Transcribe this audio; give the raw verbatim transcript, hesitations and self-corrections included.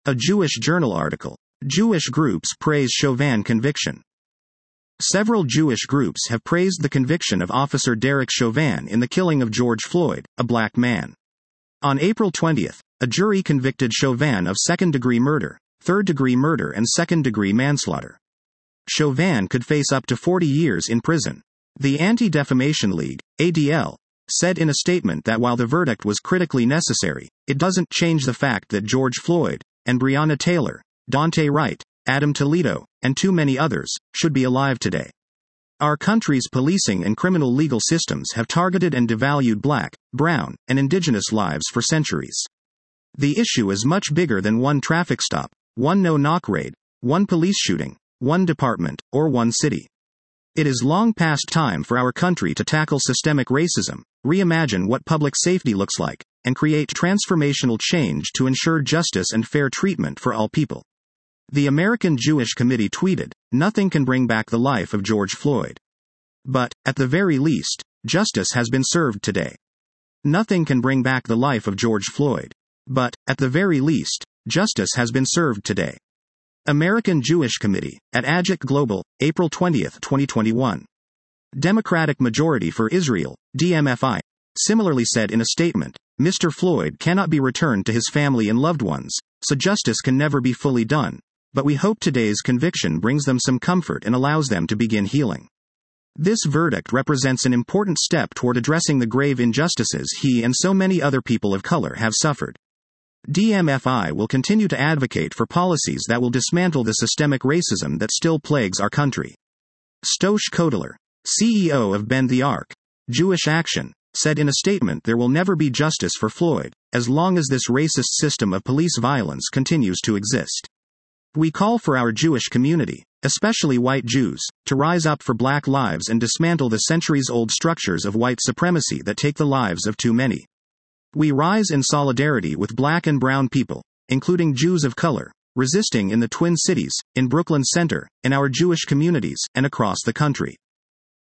A Jewish Journal article. Jewish groups praise Chauvin conviction. Several Jewish groups have praised the conviction of Officer Derek Chauvin in the killing of George Floyd, a black man. On April twentieth, a jury convicted Chauvin of second-degree murder, third-degree murder and second-degree manslaughter. Chauvin could face up to forty years in prison. The Anti-Defamation League, A D L, said in a statement that while the verdict was critically necessary, it doesn't change the fact that George Floyd, and Breonna Taylor, Daunte Wright, Adam Toledo, and too many others, should be alive today. Our country's policing and criminal legal systems have targeted and devalued black, brown, and indigenous lives for centuries. The issue is much bigger than one traffic stop, one no-knock raid, one police shooting, one department, or one city. It is long past time for our country to tackle systemic racism, reimagine what public safety looks like, and create transformational change to ensure justice and fair treatment for all people. The American Jewish Committee tweeted, "Nothing can bring back the life of George Floyd. But, at the very least, justice has been served today. Nothing can bring back the life of George Floyd. But, at the very least, justice has been served today." American Jewish Committee, at Ajit Global, April twentieth, twenty twenty-one. Democratic Majority for Israel, D M F I, similarly said in a statement, "Mister Floyd cannot be returned to his family and loved ones, so justice can never be fully done, but we hope today's conviction brings them some comfort and allows them to begin healing." This verdict represents an important step toward addressing the grave injustices he and so many other people of color have suffered. D M F I will continue to advocate for policies that will dismantle the systemic racism that still plagues our country. Stosh Kodler, C E O of Bend the Arc, Jewish Action, said in a statement there will never be justice for Floyd, as long as this racist system of police violence continues to exist. We call for our Jewish community, especially white Jews, to rise up for black lives and dismantle the centuries-old structures of white supremacy that take the lives of too many. We rise in solidarity with black and brown people, including Jews of color, resisting in the Twin Cities, in Brooklyn Center, in our Jewish communities, and across the country.